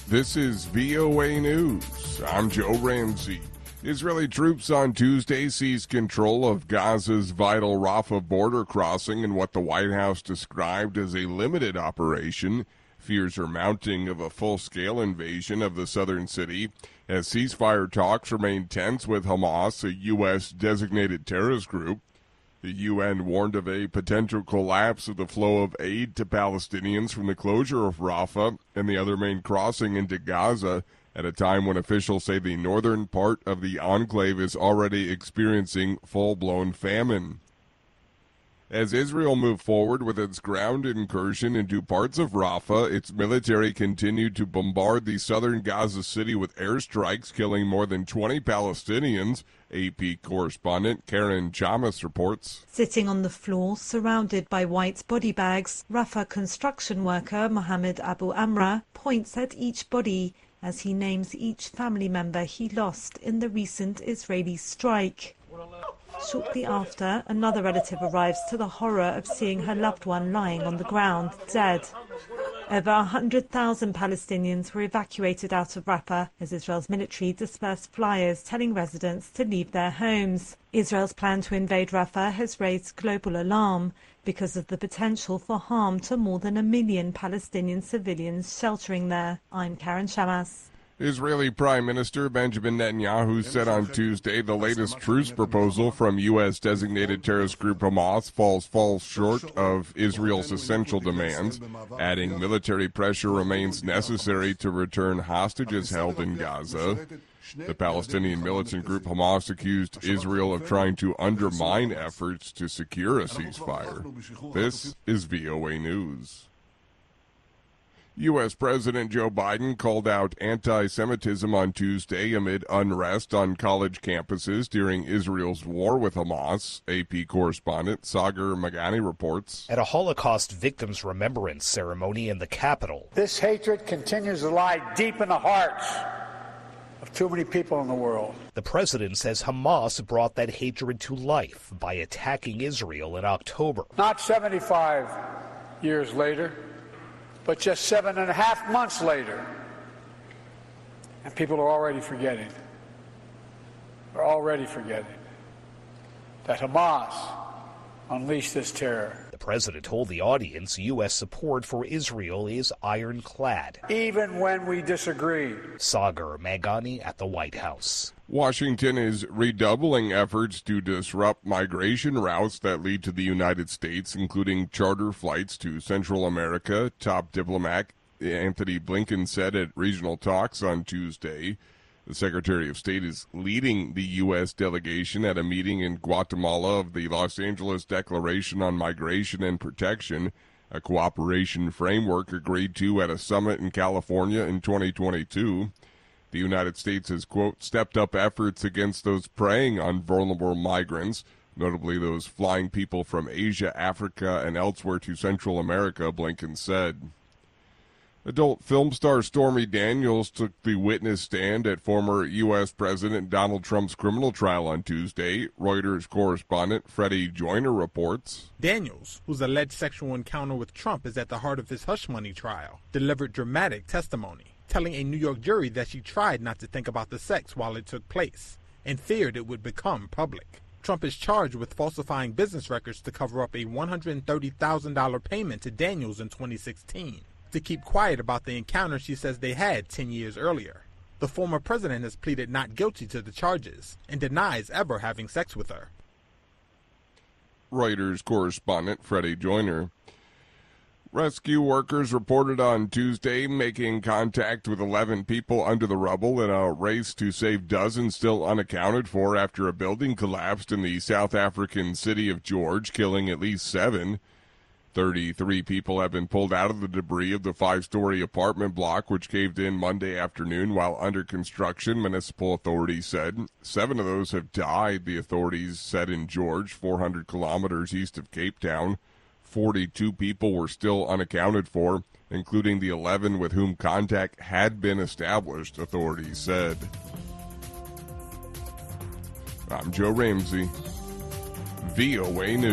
This is VOA News. I'm Joe Ramsey. Israeli troops on Tuesday seized control of Gaza's vital Rafah border crossing in what the White House described as a limited operation. Fears are mounting of a full-scale invasion of the southern city as ceasefire talks remain tense with Hamas, a U.S.-designated terrorist group. The UN warned of a potential collapse of the flow of aid to Palestinians from the closure of Rafah and the other main crossing into Gaza at a time when officials say the northern part of the enclave is already experiencing full-blown famine. As Israel moved forward with its ground incursion into parts of Rafah, its military continued to bombard the southern Gaza city with airstrikes, killing more than 20 Palestinians. AP correspondent Karen Chamas reports. Sitting on the floor, surrounded by white body bags, Rafah construction worker Mohammed Abu Amra points at each body as he names each family member he lost in the recent Israeli strike. Shortly after, another relative arrives to the horror of seeing her loved one lying on the ground, dead. Over 100,000 Palestinians were evacuated out of Rafah as Israel's military dispersed flyers telling residents to leave their homes. Israel's plan to invade Rafah has raised global alarm because of the potential for harm to more than 1 million Palestinian civilians sheltering there. I'm Karen Chamas. Israeli Prime Minister Benjamin Netanyahu said on Tuesday the latest truce proposal from U.S.-designated terrorist group Hamas falls short of Israel's essential demands, adding military pressure remains necessary to return hostages held in Gaza. The Palestinian militant group Hamas accused Israel of trying to undermine efforts to secure a ceasefire. This is VOA News. U.S. President Joe Biden called out anti-Semitism on Tuesday amid unrest on college campuses during Israel's war with Hamas. AP correspondent Sagar Magani reports. At a Holocaust victims' remembrance ceremony in the Capitol, this hatred continues to lie deep in the hearts of too many people in the world. The president says Hamas brought that hatred to life by attacking Israel in October. Not 75 years later, but just 7.5 months later, and people are already forgetting. They're already forgetting that Hamas unleashed this terror. The president told the audience U.S. support for Israel is ironclad, even when we disagree. Sagar Magani at the White House. Washington is redoubling efforts to disrupt migration routes that lead to the United States, including charter flights to Central America, top diplomat Antony Blinken said at regional talks on Tuesday. The Secretary of State is leading the U.S. delegation at a meeting in Guatemala of the Los Angeles Declaration on Migration and Protection, a cooperation framework agreed to at a summit in California in 2022. The United States has, quote, stepped up efforts against those preying on vulnerable migrants, notably those flying people from Asia, Africa, and elsewhere to Central America, Blinken said. Adult film star Stormy Daniels took the witness stand at former U.S. President Donald Trump's criminal trial on Tuesday. Reuters correspondent Freddie Joyner reports. Daniels, whose alleged sexual encounter with Trump is at the heart of his hush money trial, delivered dramatic testimony, telling a New York jury that she tried not to think about the sex while it took place and feared it would become public. Trump is charged with falsifying business records to cover up a $130,000 payment to Daniels in 2016 to keep quiet about the encounter she says they had 10 years earlier. The former president has pleaded not guilty to the charges and denies ever having sex with her. Reuters correspondent Freddie Joyner. Rescue workers reported on Tuesday making contact with 11 people under the rubble in a race to save dozens still unaccounted for after a building collapsed in the South African city of George, killing at least 7. 33 people have been pulled out of the debris of the 5-story apartment block, which caved in Monday afternoon while under construction, municipal authorities said. 7 of those have died, the authorities said in George, 400 kilometers east of Cape Town. 42 people were still unaccounted for, including the 11 with whom contact had been established, authorities said. I'm Joe Ramsey, VOA News.